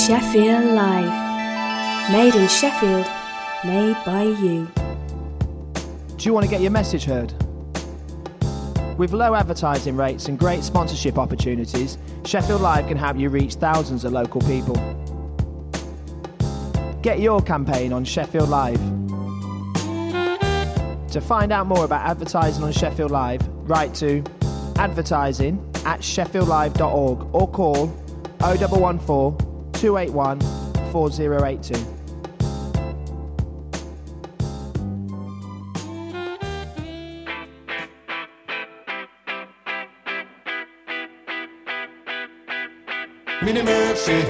Sheffield Live. Made in Sheffield, made by you. Do you want to get your message heard? With low advertising rates and great sponsorship opportunities, Sheffield Live can help you reach thousands of local people. Get your campaign on Sheffield Live. To find out more about advertising on Sheffield Live, write to advertising@sheffieldlive.org or call 0114 281 4082. Minnie Murphy.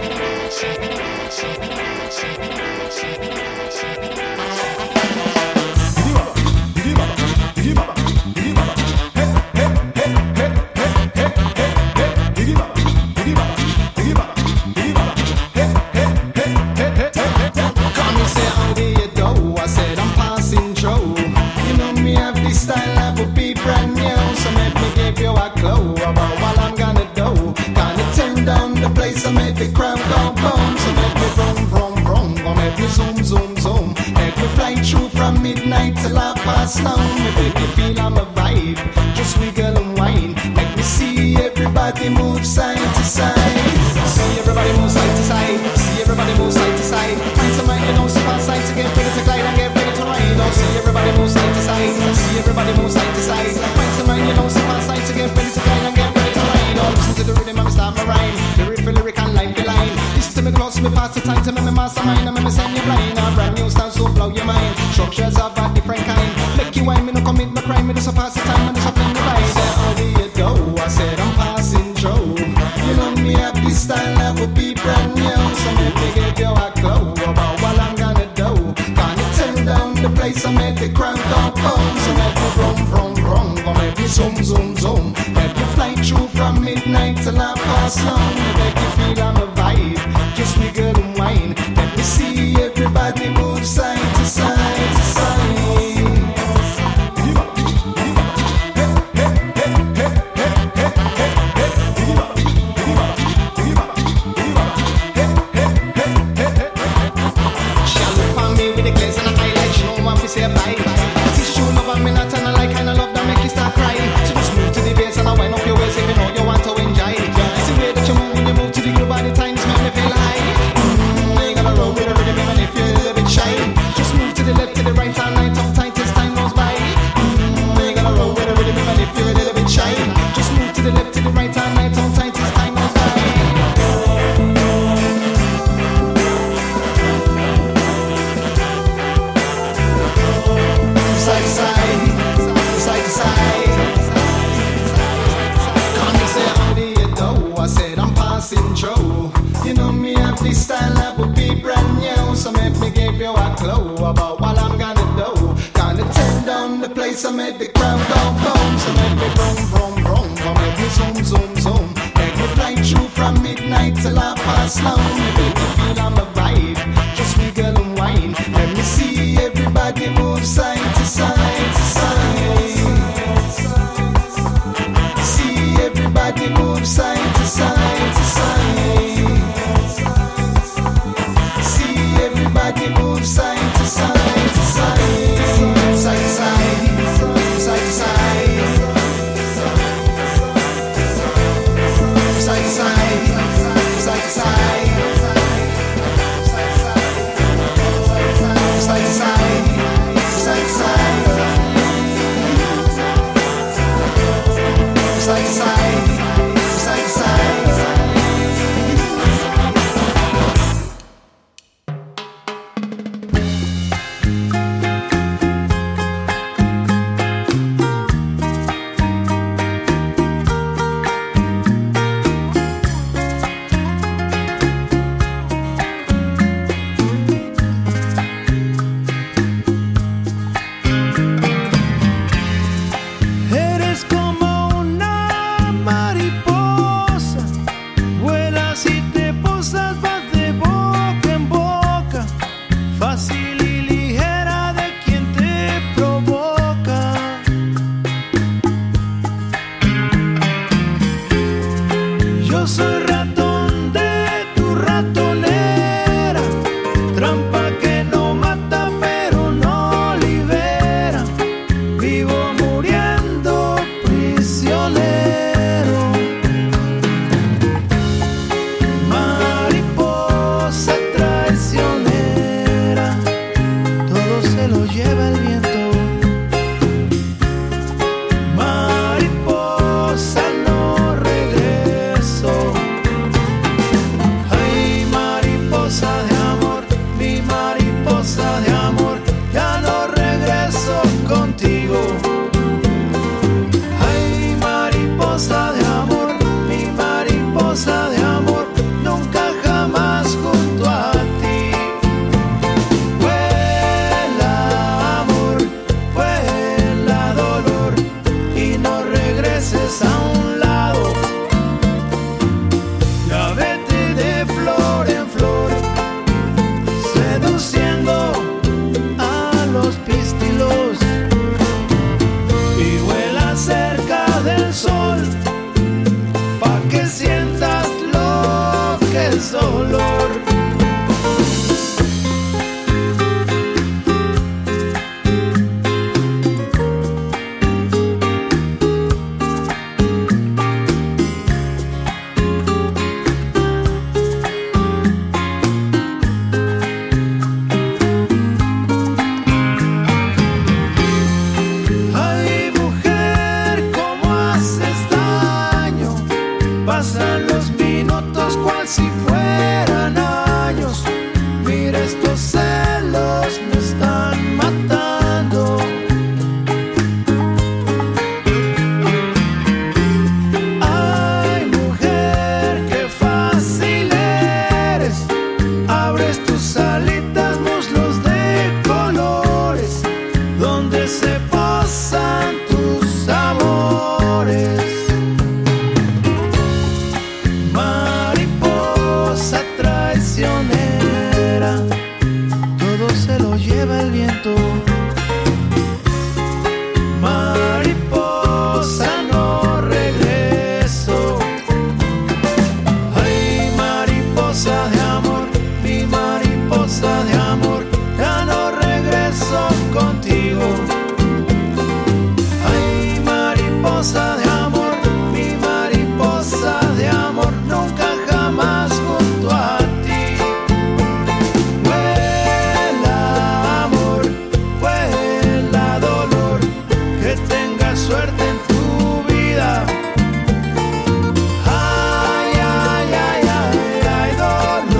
si fueran años. Mira, estos celos me están matando. Ay, mujer, qué fácil eres. Abres tus alitas, muslos de colores, donde se posan tus amores. Mariposa traicionera, todo se lo lleva el viento. Mariposa, no regreso. Ay, mariposa de amor, mi mariposa de amor, ya no regreso contigo. Ay, mariposa de amor, mi mariposa de amor, nunca jamás junto a ti. Vuela amor, vuela dolor, que tengas suerte en tu vida. Ay, ay, ay, ay, ay, dolor.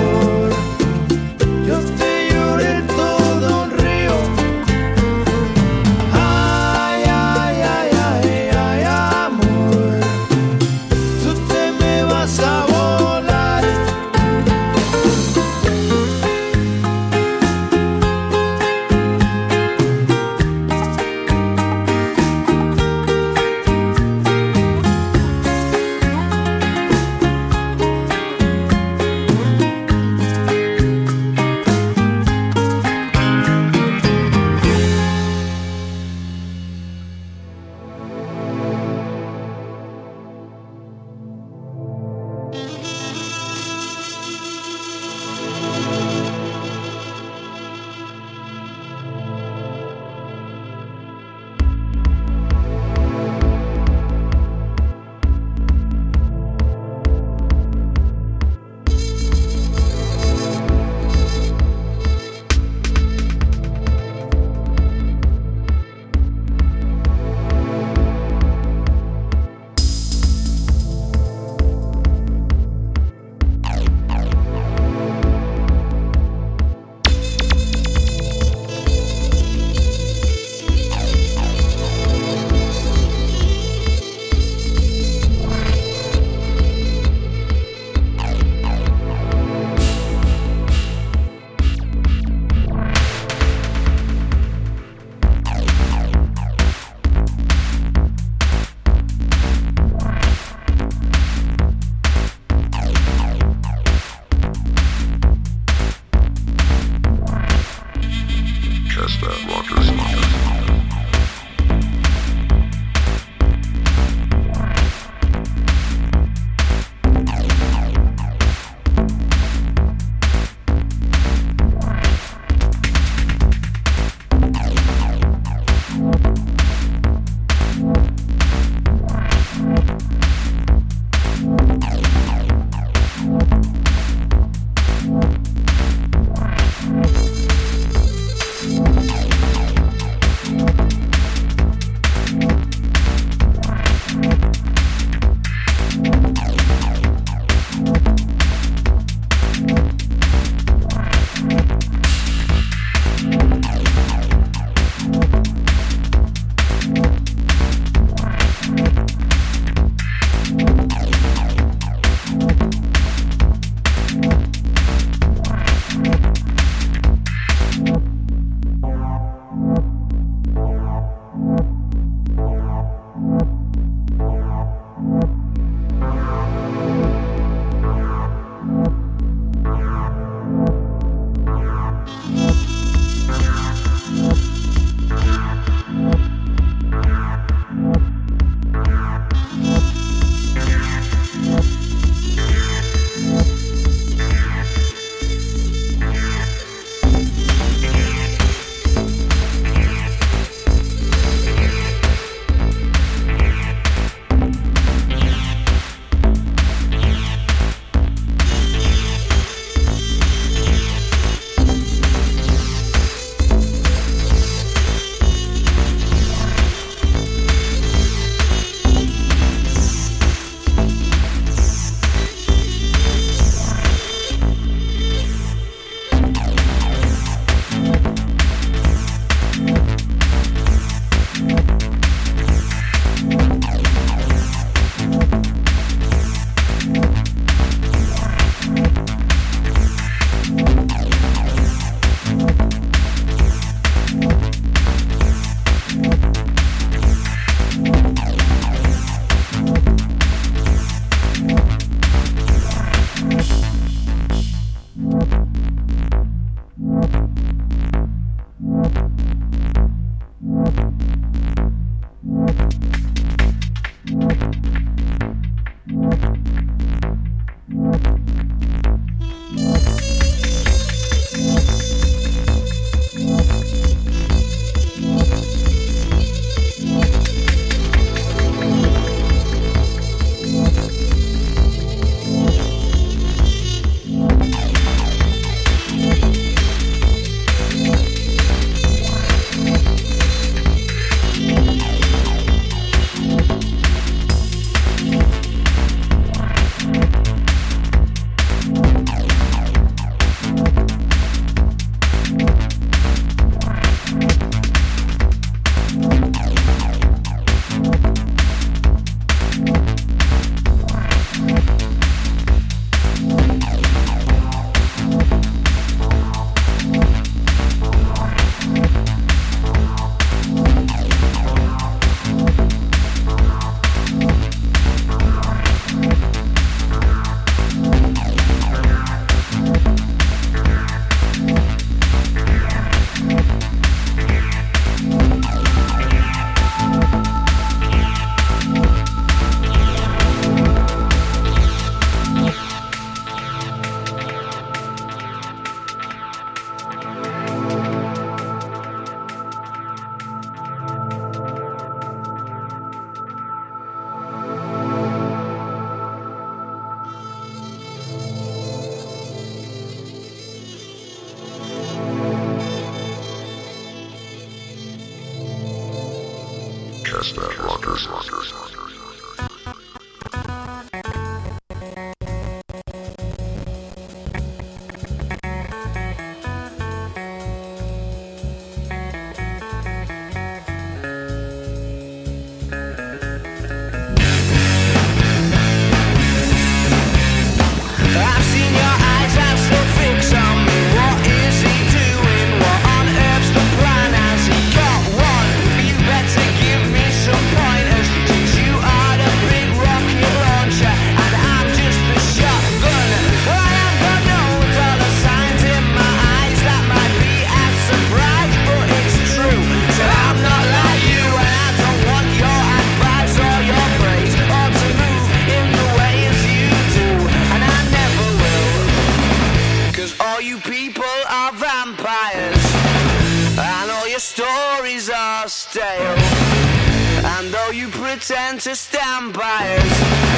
Pretend to stand by us.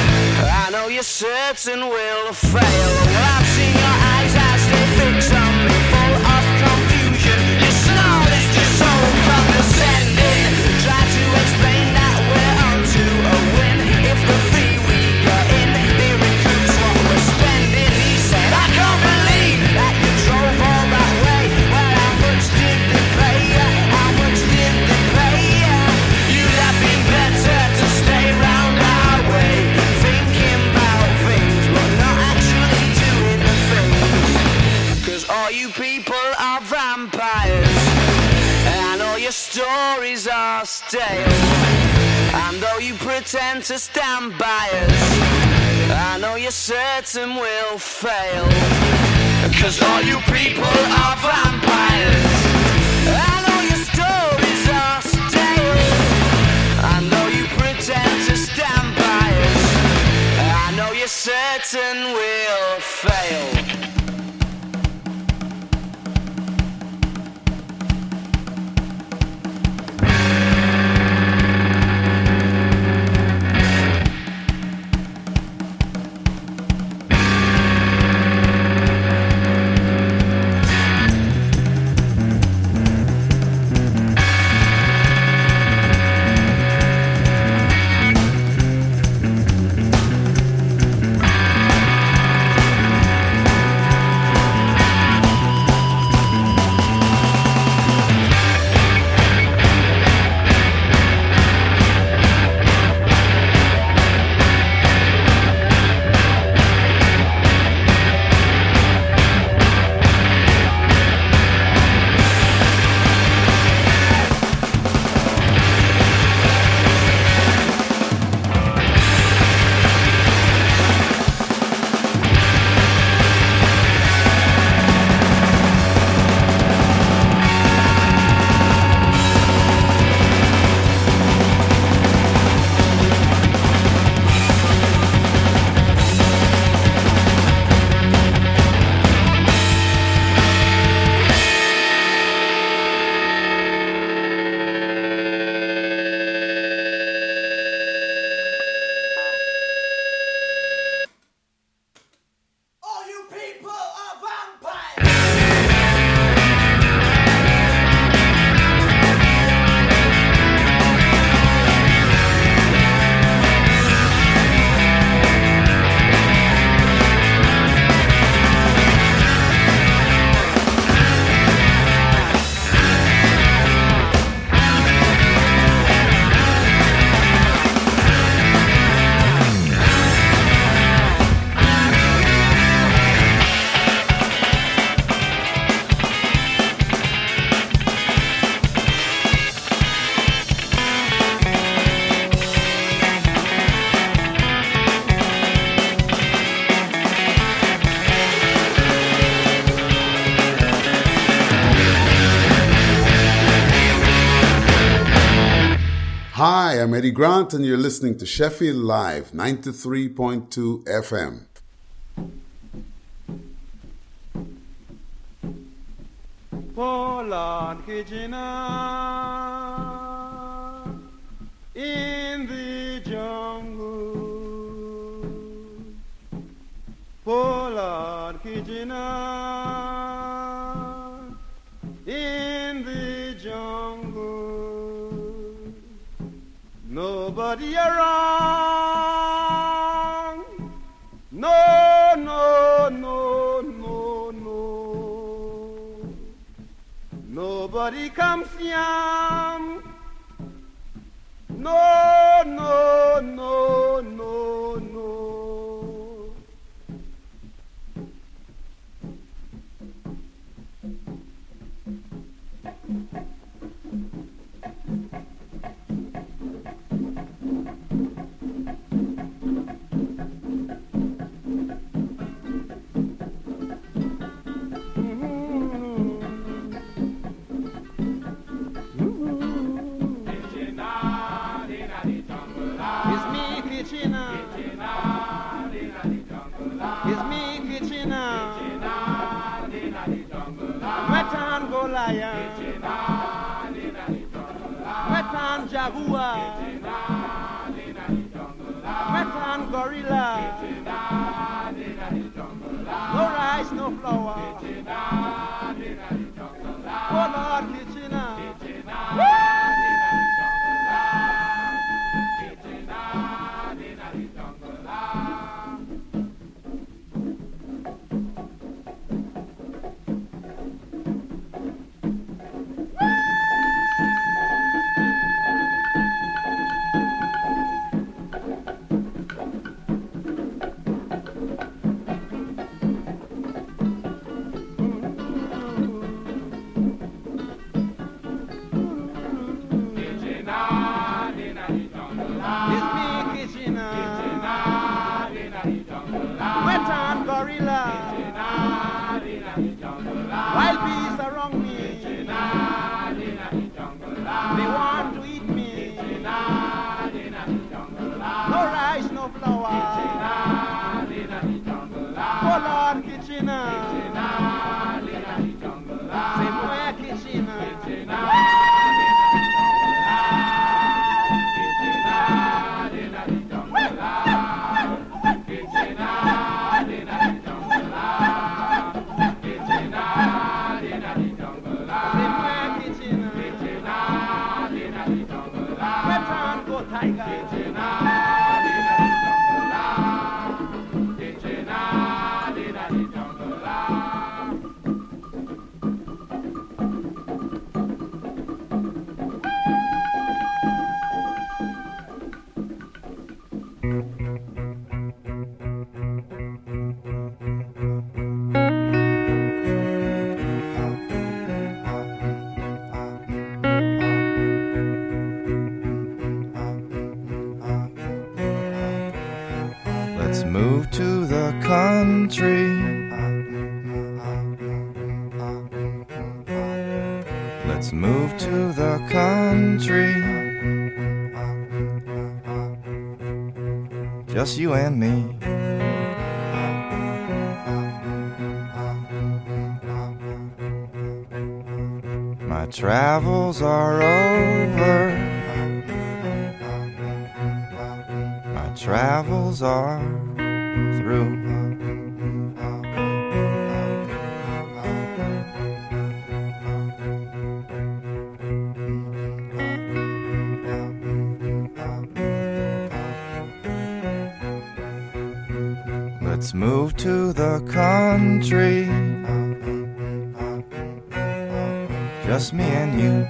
I know you're certain we'll fail. Well, I've seen your eyes as they fix on me, full of confusion. You snort it, you're so condescending. Try to explain that we're on to a win. If the fee we got in, they recoups what we're spending. He said, I can't believe that you drove all that way. Well, how much did they pay you? How much did they pay you? You'd have been better to stay round our way, thinking about things but not actually doing the things. 'Cause all you people are vampires, and all your stories are stale. And though you pretend to stand by us, I know you're certain we'll fail. 'Cause all you people are vampires, and all your stories are stale. I know you pretend to stand by us, I know you're certain we'll fail. Hi, I'm Eddie Grant, and you're listening to Sheffield Live, 93.2 FM. Poland Kitchener in the jungle. Poland Kitchener in the jungle. nobody around. No, no, no, no, no. Nobody comes young. No, no, no, no, no. Wetan jaguar, wetan gorilla, no rice, no flour. Oh Lord, Kitchener. Wild bees around me, they want to eat me. No rice, no flour. Oh Lord, Kitchener. Say where Kitchener. Let's move to the country. Let's move to the country. Just you and me. My travels are over. My travels are through. Let's move to the country. Just me and you.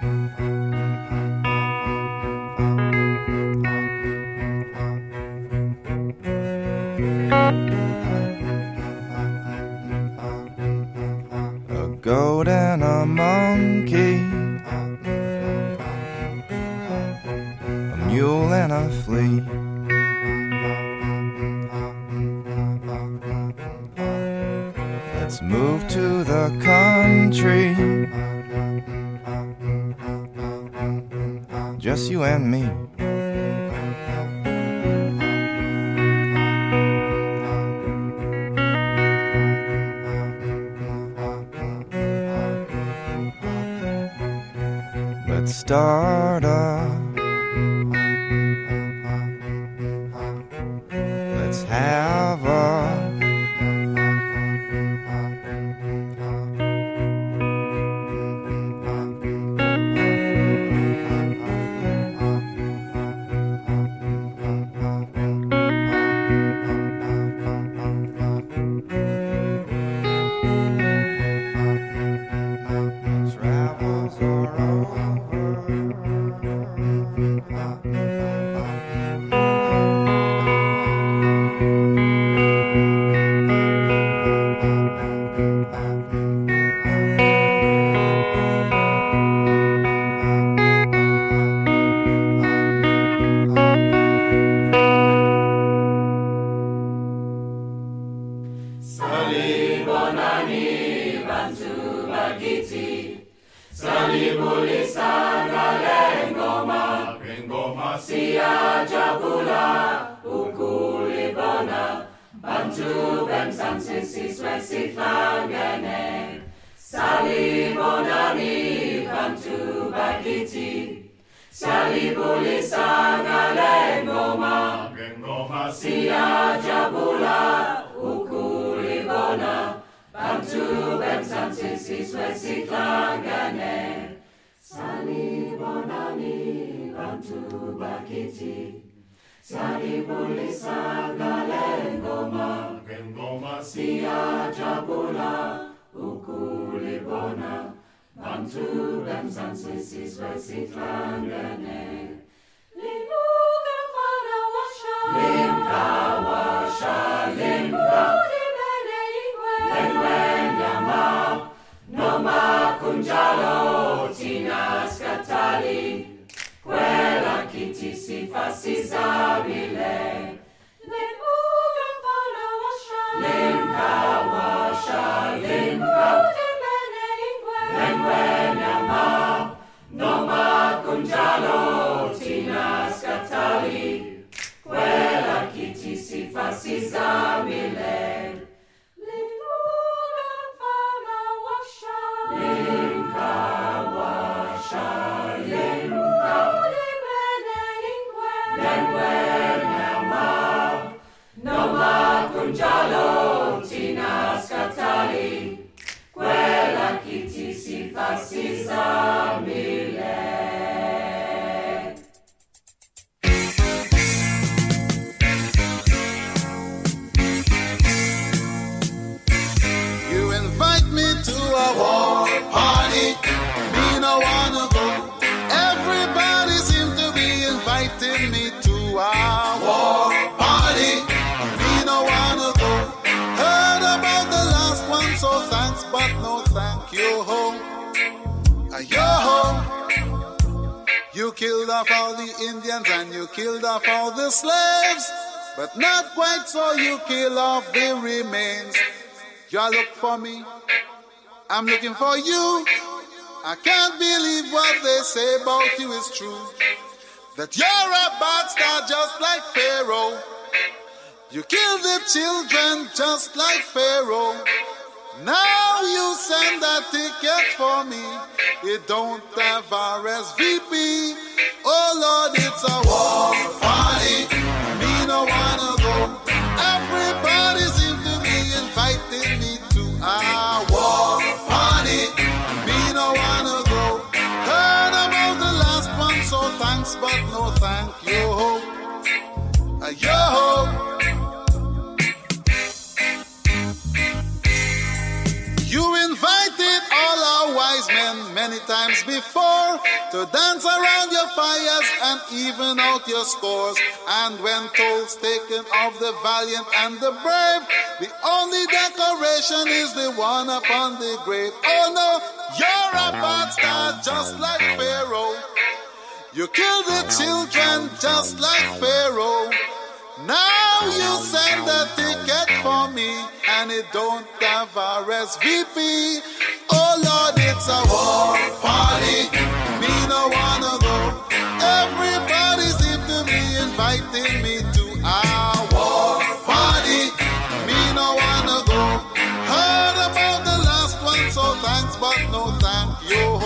A goat and a monkey, a mule and a flea. Let's move to the country. Just you and me. Let's start up. Let's have a Salibonani bantu bagiti, salibulisa ngoma, ngoma siya jabula ukulibona, bantu bemsan siswe siklangene. Salibonani bantu bagiti, salibulisa ngoma, ngoma siya jabula ukulibona, bantu bemsan siswe siklangene. Salibonani bantu bagiti, salibulisa ngoma, ngoma siya jabula ukulibona, bantu bemsan siswe siklangene. Limka washa, limka nyama, noma kunjalo tina skatali, kwela kiti sifa sizabile. Limka washa, limka nyama, noma kunjalo tina skatali, kwela kiti sifa sizabile. Kunjalo tina skatali, kwela kiti sifa sizamile. You invite me to a war party, me no wanna go. Everybody seems to be inviting me to a war party. No wanna go. Heard about the last one, so thanks, but no thank you. Yo, you killed off all the Indians and you killed off all the slaves, but not quite so you kill off the remains. You look for me, I'm looking for you. I can't believe what they say about you is true, that you're a bastard just like Pharaoh. You kill the children just like Pharaoh. Now you send a ticket for me. It don't have RSVP. Oh Lord, it's a war party. Me no wanna go. Everybody seems to be inviting me to a war party. Me no wanna go. Heard about the last one, so thanks, but no thank you. Yo. You invited all our wise men many times before to dance around your fires and even out your scores. And when tolls taken of the valiant and the brave, the only decoration is the one upon the grave. Oh no, you're a bastard just like Pharaoh. You kill the children just like Pharaoh. Now you send a ticket for me and it don't have RSVP. Oh Lord, it's a war party. Me no wanna go. Everybody seems to be inviting me to a war party. Me no wanna go. Heard about the last one, so thanks, but no thank you.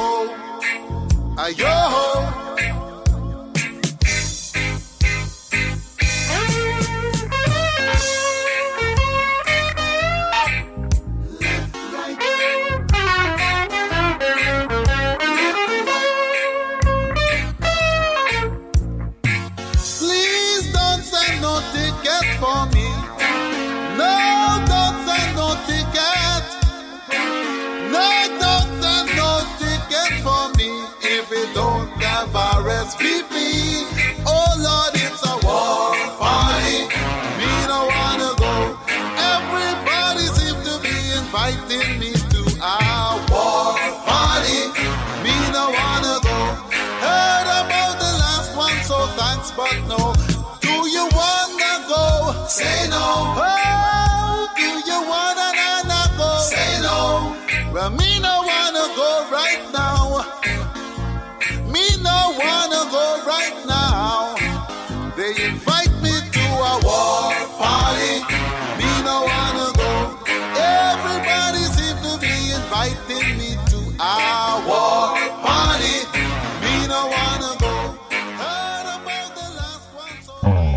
Yo. For me, no, don't send no ticket. No, don't send no ticket for me if it don't have RSVP. Oh Lord, it's a war party. Me no wanna go. Everybody seems to be inviting me to a war party. Me no wanna go. Heard about the last one, so thanks, but no. Do you wanna go? Say no. Oh, do you wanna go? Well, me no wanna go right now. Me no wanna go right now. They invite me to a war party. Me no wanna go. Everybody seem to be inviting me to a war party. Me no wanna go. Heard about the last one so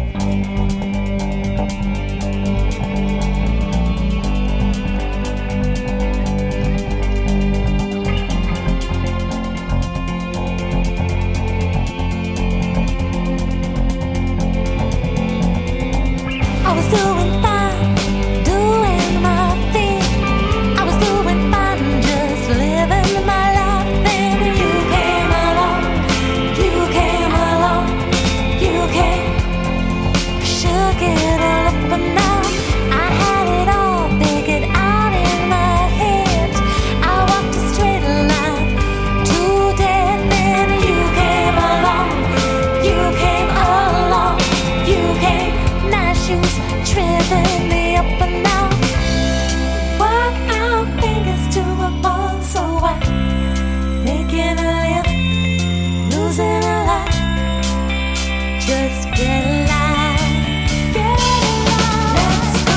I was doing fine, doing my thing. I was doing fine, just living my life. Then you came along, you came along, you came. Shook it all up and down. I had it all figured out in my head. I walked a straight line to death. Then you came along, you came along, you came. Nice shoes tripping me up and down. Work our fingers to a bone so white. Making a living, losing a life. Just get alive, get alive. Let's go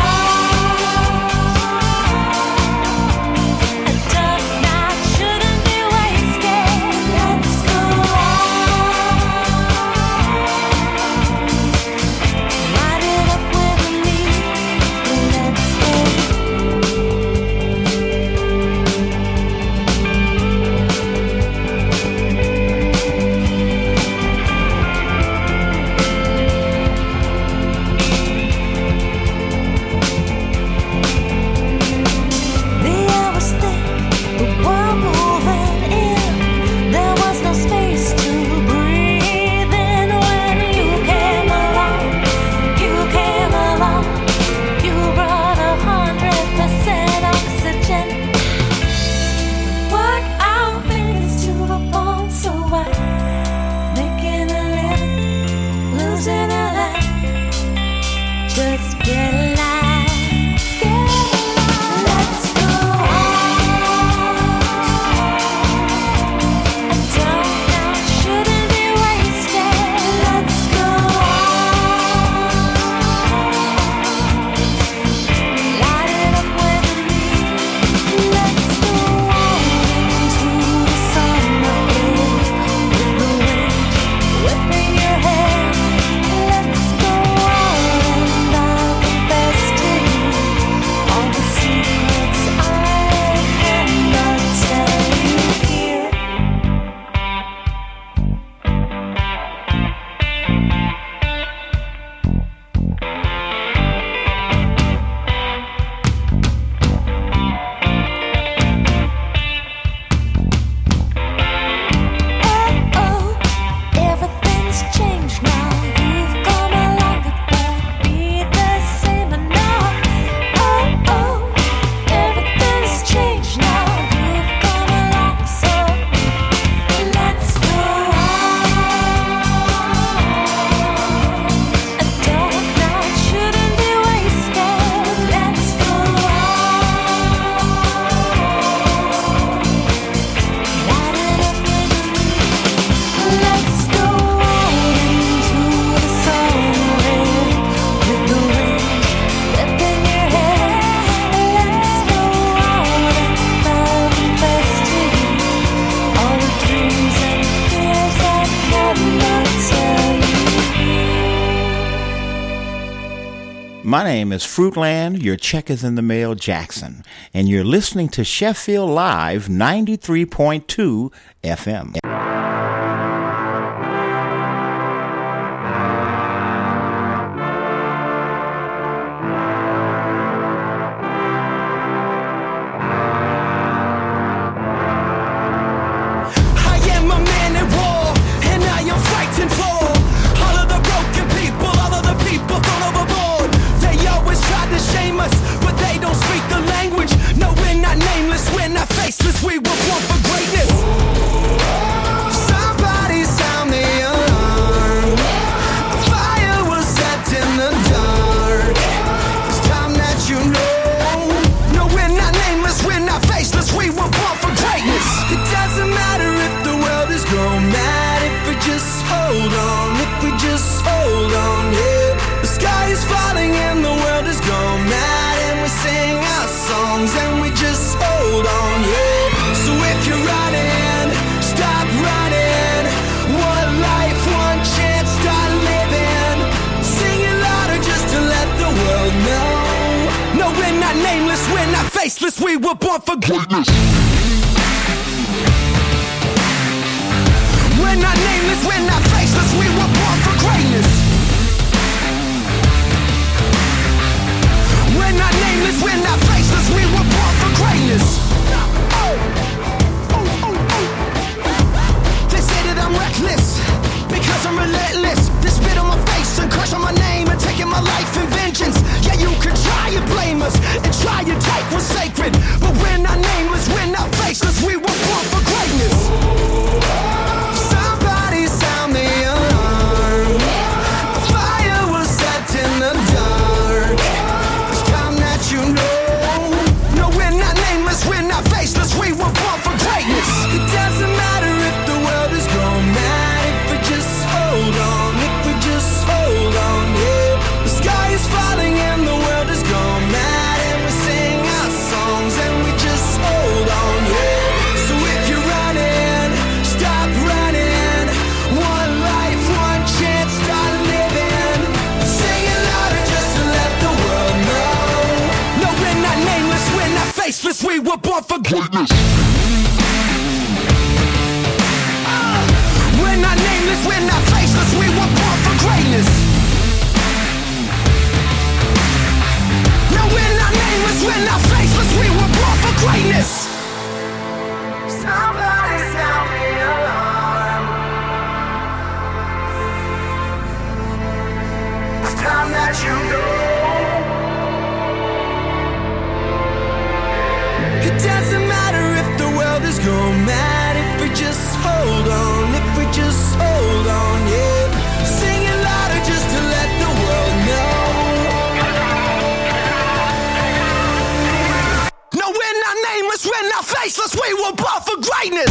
out. A tough night shouldn't be wasted. Let's go out. Light it up with me. Let's go. The air was thick, the world moving in. There was no space to breathe in when you came along. You came along. You brought 100% oxygen. Work our fingers to a bone so white. Making a living, losing a life. Just get alive, get alive. Let's go out. A dark night shouldn't be wasted. Let's go out. Light it up with me. Let's go out into the summer air with the wind whipping your hair. Let's go out and I'll confess to you all the secrets I cannot tell you here. Oh, everything's changed now. You've come along, it won't be the same enough. Oh, everything's changed now. You've come along, so let's go out. A dark night shouldn't be wasted. Let's go out. Light it up with me. Let's go out into the summer air with the wind whipping your hair. Let's go out and I'll confess to you all the dreams and fears I cannot tell you. My name is Fruitland, your check is in the mail, Jackson, and you're listening to Sheffield Live 93.2 FM. I am a man at war, and I am fighting for all of the broken people, all of the people thrown overboard. They always try to shame us, but they don't speak the language. No, we're not nameless, we're not faceless, we were born for greatness. faceless, we were born for greatness. We're not nameless, we're not faceless, we were born for greatness. We're not nameless, we're not faceless, we were born for greatness. They say that I'm reckless, because I'm relentless. They spit on my face and curse on my name and taking my life in vengeance. Yeah, you could try and blame us and try and take what's sacred, but we're not nameless, we're not faceless, we were born for greatness. Somebody sound the alarm. The fire was set in the dark. It's time that you know. No, we're not nameless, we're not faceless, we were born for greatness. It doesn't matter if the world is gone mad, if we just hold on, if we just hold on, yeah. The sky is falling and the world is gone mad, and we sing our songs and we just hold on, yeah. So if you're running, stop running. One life, one chance, start living. Sing it louder just to let the world know. No, we're not nameless, we're not faceless, we were born for greatness. We're not nameless, we're not faceless, we were born for greatness. No, we're not nameless, we're not faceless, we were born for greatness. Somebody sound the alarm. It's time that you know. It doesn't matter if the world is gone mad, if we just hold on, if we just hold on, yeah. Sing it louder just to let the world know. No, we're not nameless, we're not faceless, we were born for greatness.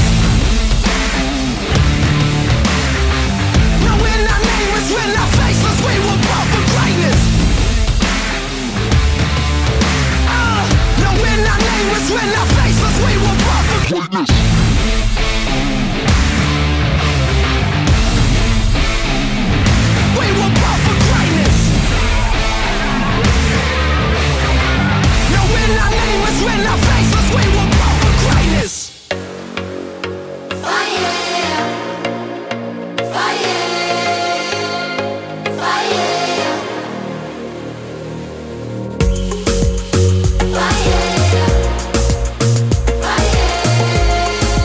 No, we're not nameless, we're not faceless, we were born for greatness. No, we're not nameless, we're not faceless, we were born for greatness. We were born for greatness. No, we're not nameless, we're not faceless, we were born for greatness. Fire, fire, fire, fire, fire.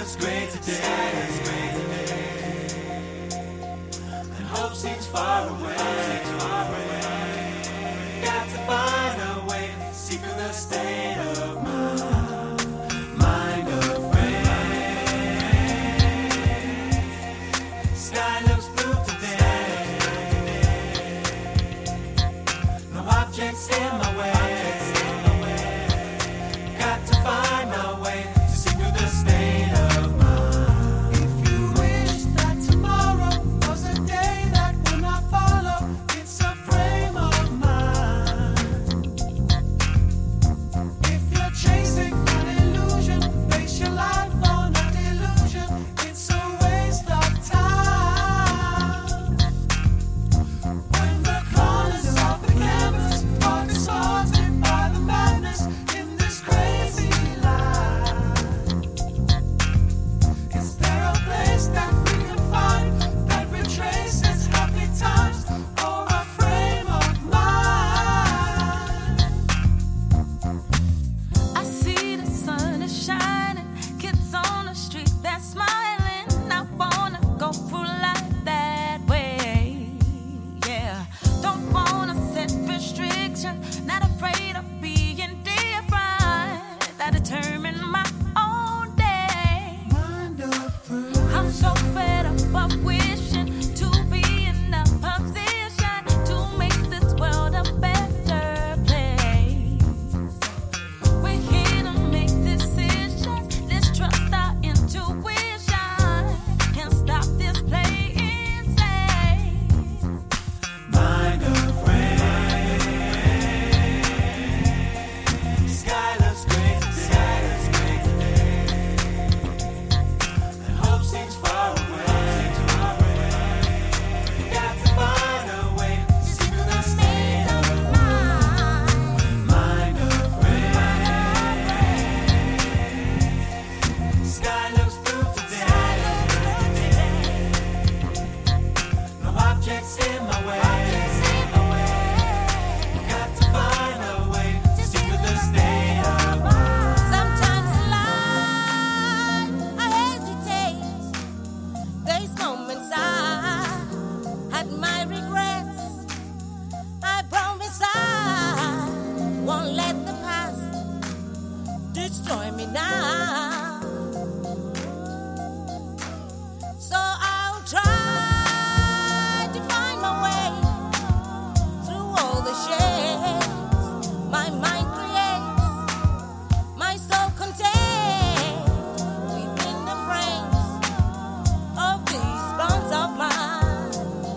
looks great today. And hope seems far away. Got to find a way to see through the state of mind afraid. Sky looks blue today. No objects in my way. Got to find my way to see through the state of mind. If you wish that tomorrow was a day that would not follow, it's a frame of mind. If you're chasing an illusion, base your life on a delusion. It's a waste of time. When the corners of the canvas are distorted by the madness in this crazy life, is there a place that we can find that retraces happy times or a frame of mind? I see the sun is shining, kids on the street they're smiling. I wanna go through life that way, yeah. Don't wanna set restrictions, not afraid of being different. I determine my own day. I'm so fed up of wishing to be in a position to make this world a better place. We're here to make decisions. Let's trust our intuition and stop this playing safe. Mind afraid. Sky looks great today. And hope seems far away. Got to find a way to see through the state of mind afraid. Sky looks blue today. No objects in my way. Got to find a way to see through the state of mind. Sometimes in life I hesitate. There's moments I had my regrets. I promise I won't let the past destroy me now. So I'll try to find my way through all the shades my mind creates, my soul contains within the frames of these bonds of mine.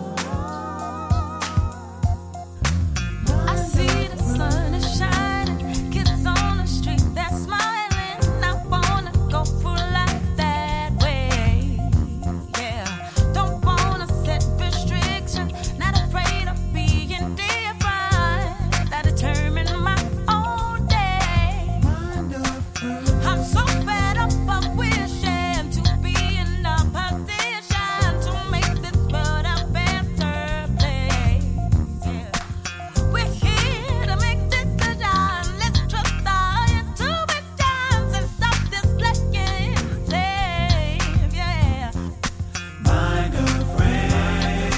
I see the sun is shining, kids on the street they're smiling. I wanna go through life that way, yeah. Don't wanna set restrictions, not afraid of being different. I determine my own day. I'm so fed up of wishing to be in a position to make this world a better place, yeah. We're here to make decisions. Let's trust our intuitions and stop this playing safe, yeah. Mind afraid.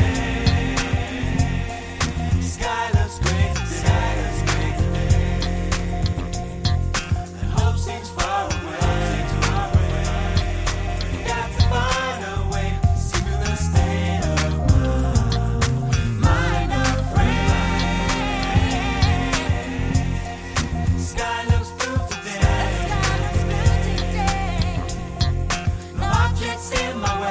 Sky looks great today. And hope seems far away. Got to find a way to see through the state of mind afraid. Sky looks blue today. No objects in my way.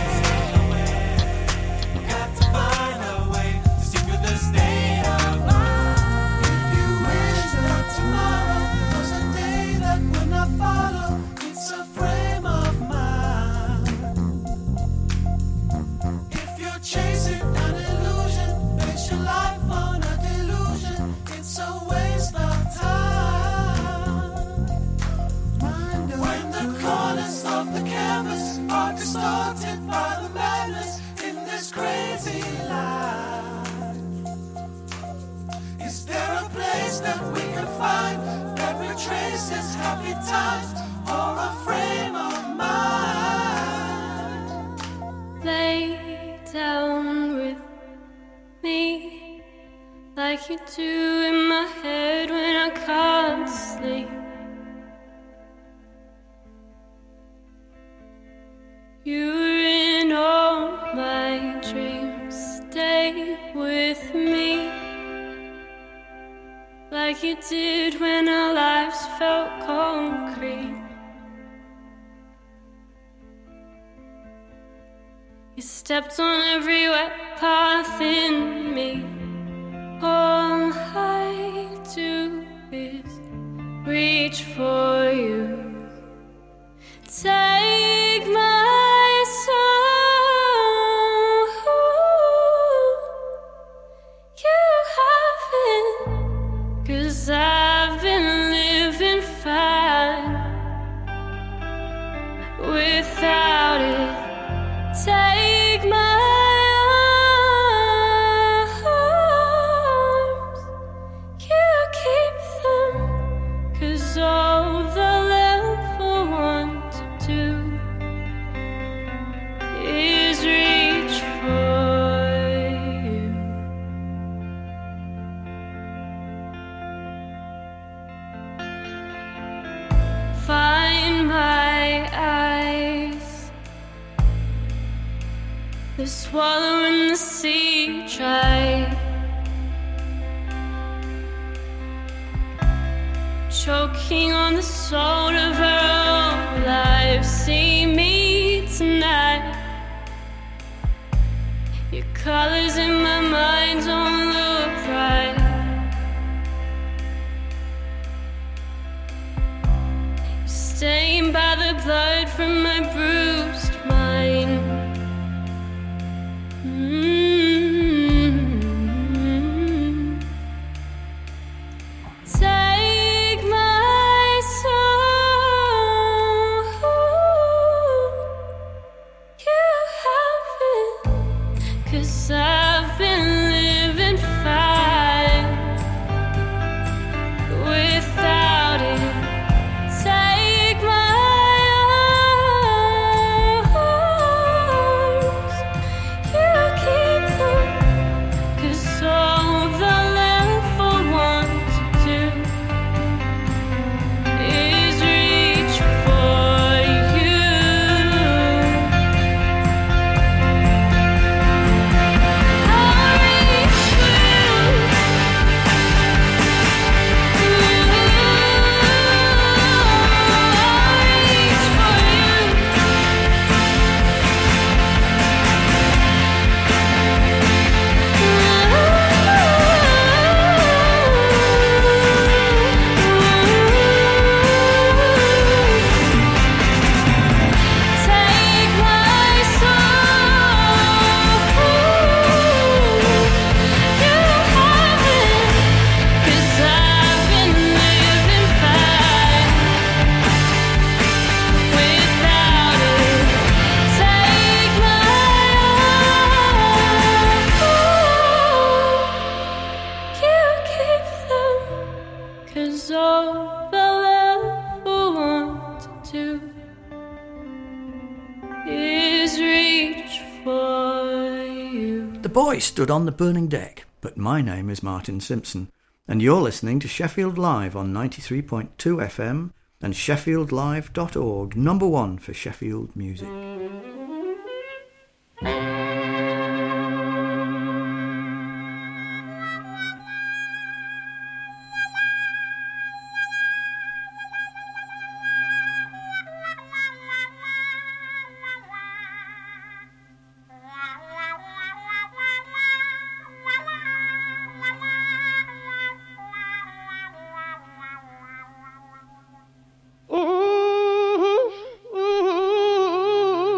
Got to find a way to see through the state of mind. If you wish that tomorrow was a day that would not follow, it's a frame of mind. If you're chasing an illusion, base your life on a delusion. It's a waste of time. When the corners of the canvas are distorted by the madness in this crazy life, is there a place that we can find that retraces happy times or a frame of mind? you do in my head when I can't sleep. You're in all my dreams, stay with me, like you did when our lives felt concrete. You stepped on every wet path in me. All I do is reach for you. Take my soul. You have it, 'cause I've been living fine without it. Take my arms, you keep them, 'cause all they'll ever want to do is reach for you. Find my eyes, the swallow in the sea dry, choking on the salt of her own life. See me tonight, your colors in my mind don't look right. Stained by the blood from my bruised mind. Take my soul. You have it, 'cause I've been living fine without it. Take my arms, you keep them, 'cause all they'll ever want to do is reach for you. I'll reach for you. Take my soul. You have it, 'cause I've been living fine without it. Take my arms, you keep them, 'cause all they'll ever want to do is reach for you. The boy stood on the burning deck, but my name is Martin Simpson, and you're listening to Sheffield Live on 93.2 FM and sheffieldlive.org, number one for Sheffield music. Mm-hmm.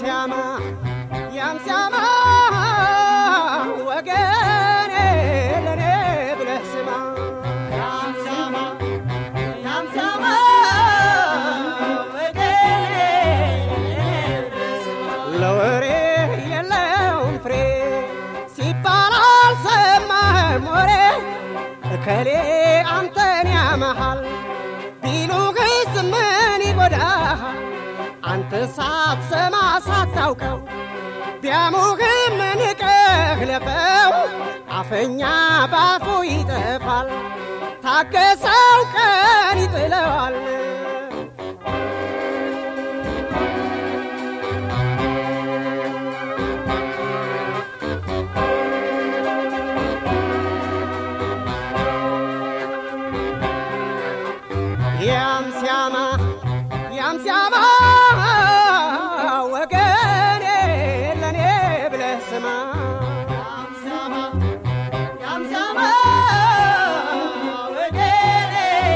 ሲያማ ያም ሲያማ ወገኔ ለኔ ብለህ ስማ ያም ሲያማ ወገኔ ለወሬ የለውም ፍሬ ሲባል አልሰማህም ወሬ እከሌ አንተን ያመሃል ቢሉህስ ምን ይጎዳሃል አንተ ሳትሰማ ሳታውቀው ቢያሙህም ንቀህ ለፈው አፈኛ ባፉ ይጠፋል ታገሰው ቀን ይጥለዋል ያም ሲያማ ወገኔ ለኔ ብለህ ስማ ያም ሲያማ ወገኔ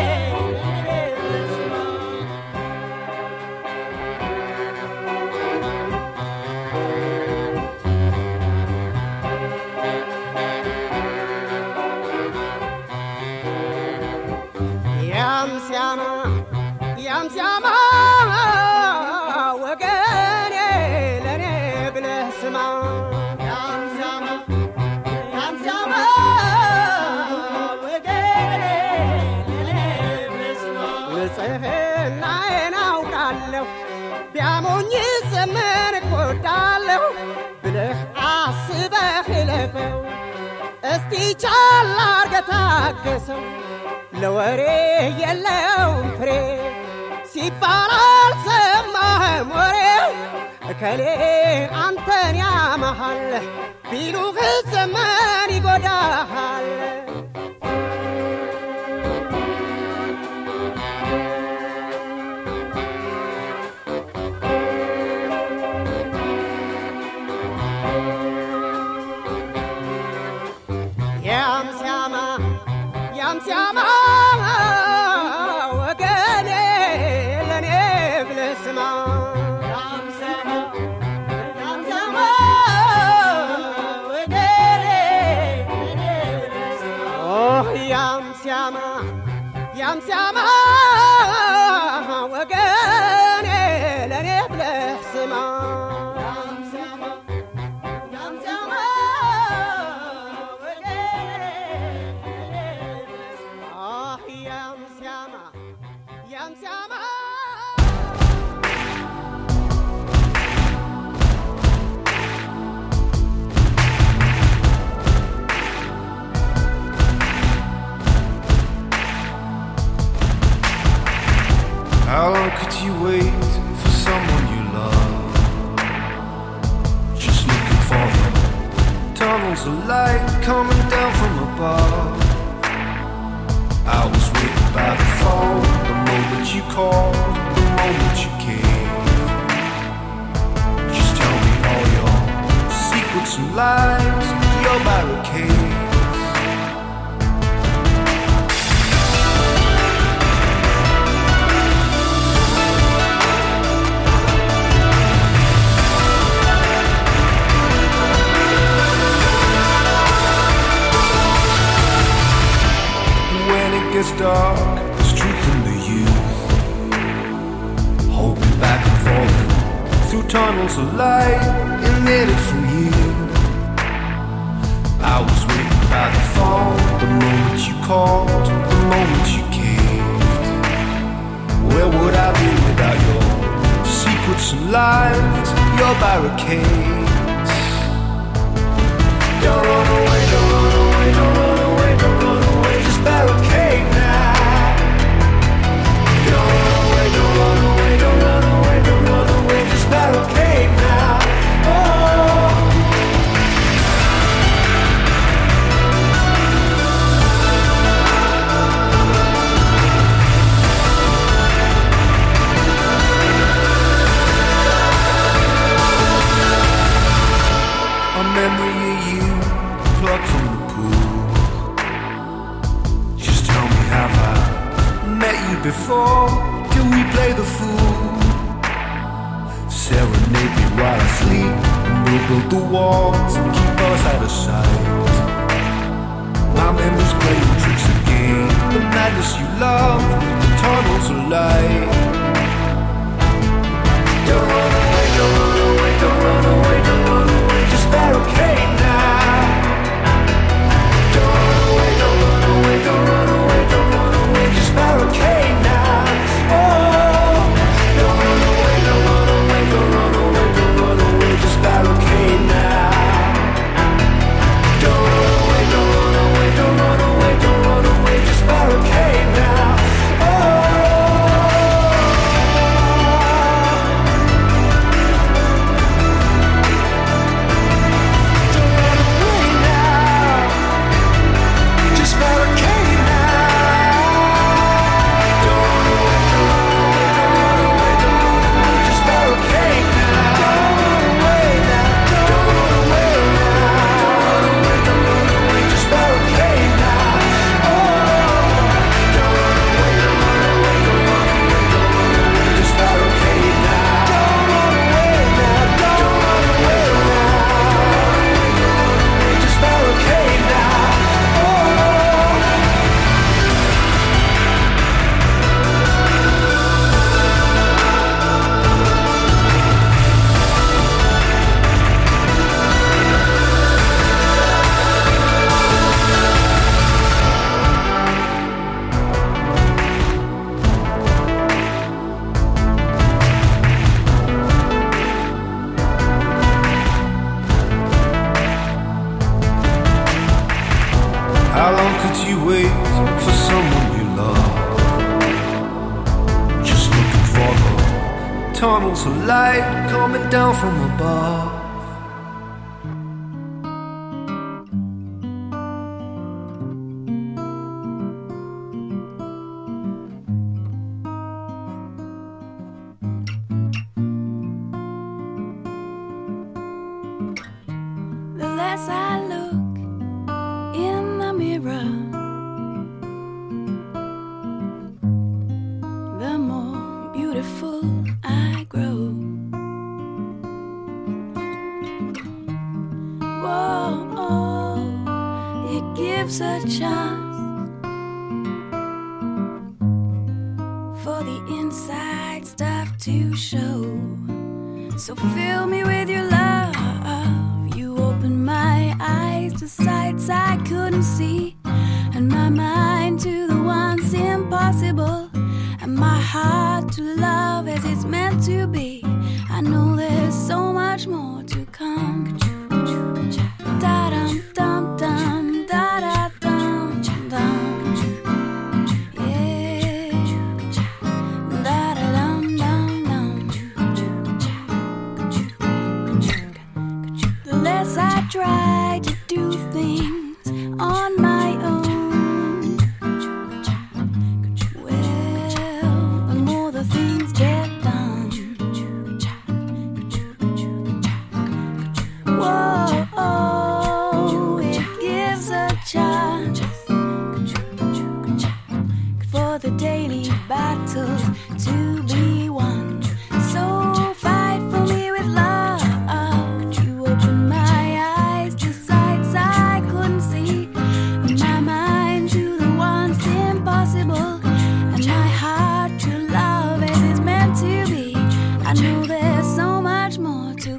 ያም ሲያማ ወገኔ ለኔ ብለህ ስማ ያም ሲያማ ወገኔ ለኔ ብለህ ስማ ንጽሕናዬን አውቃለሁ ቢያሞኝስ ምን እጎዳለሁ ብለህ አስበህ እለፈው እስቲ ቻል አርገህ ታገሰው ለወሬ የለውም ፍሬ ሲባል አልሰማህም ወሬ እከሌ አንተን ያመሃል ቢሉህስ ምን ይጎዳሃል ያም ሲያማ ወገኔ ለኔ ብለህ ስማ ያም ሲያማ ወገኔ ለኔ ብለህ ስማ ያም ሲያማ ወገኔ ለኔ ብለህ ስማ How long could you wait for someone you love? Just looking for the tunnels of light coming down from above. I was waiting by the phone, the moment you called, the moment you came. Just tell me all your secrets and lies, your barricades. Gets dark, there's truth in the youth. Hoping back and falling through tunnels of light emitted from you. I was waiting by the phone, the moment you called, the moment you caved. Where would I be without your secrets and lies, your barricades? Don't run away, don't run away, don't run away, don't run away, just barricade now. Don't run away, don't run away, don't run away, don't run away, just barricade now. A memory of you plucked from the pool. Just tell me, have I met you before? Can we play the fool? Serenade me while built the walls to keep us out of sight. My memories playing tricks again. The madness you love, the tunnels of light. Don't run away, don't run away, don't run away, don't run away. Just barricade now. Don't run away, don't run away, don't run away, don't run away. Just barricade now. Oh, don't run away, don't run away, don't run away, don't run away. Just barricade now. Don't run away, don't run away, don't run away, don't run away. Just barricade now. Oh. How long could you wait for someone you love? Just looking for the tunnels of light coming down from above. The less I look in the mirror, the more beautiful I grow. Whoa, it gives a chance for the inside stuff to show. So fill me with your love. You open my eyes to sights I couldn't see, and my mind to the ones impossible, and my heart to love as it's meant to be. I know there's so much more to come. Da dum dum dum, da da dum dum. Yeah, da da dum dum dum. The less I try